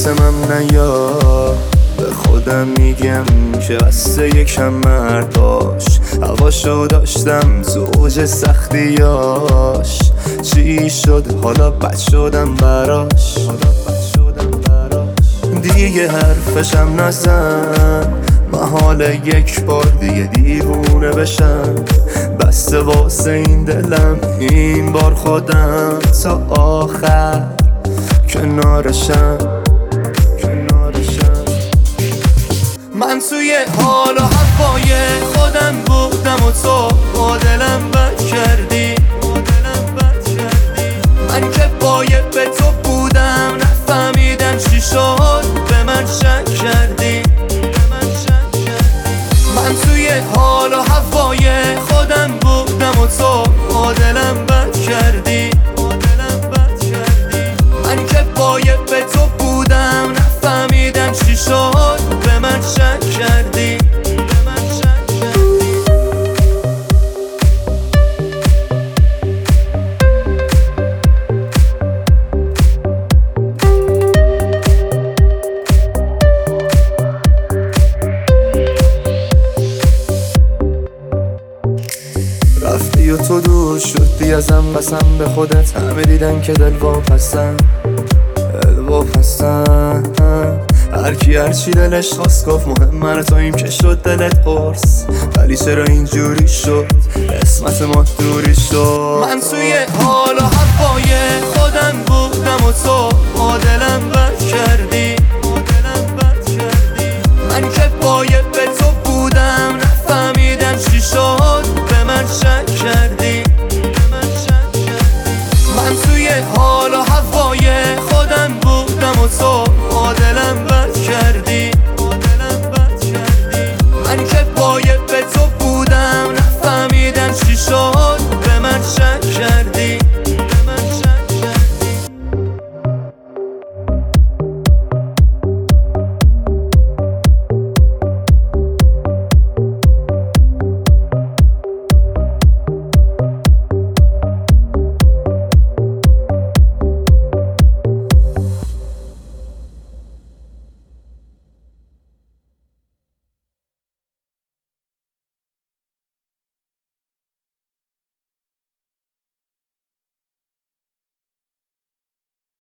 واسم نیا، به خودم میگم که بسته یکم مرداش. هواشو داشتم تو اوج سختیاش، چی شد حالا بد شدم براش. دیگه حرفشم نزن، محال یک بار دیگه دیوونه بشم. بسته واسه این دلم این بار خودم تا آخر کنارشم. من توی حال و هوای خودم بودم و تو با دلم بد کردی. من که باید به تو بودم، نفهمیدم چی شد به من شک کردی. من توی حال و هوای خودم بودم و تو با دلم بد کردی. من که باید به تو بودم، نفهمیدم چی شد به من شک کردی. رفتی و تو دور شدی ازم، قسم به خودت همه دیدن که دل واپسن. هرکی هرچی دلش خواست گفت، مهم توییم که شد دلت پرس. ولی چرا اینجوری شد، قسمت ما دوری شد.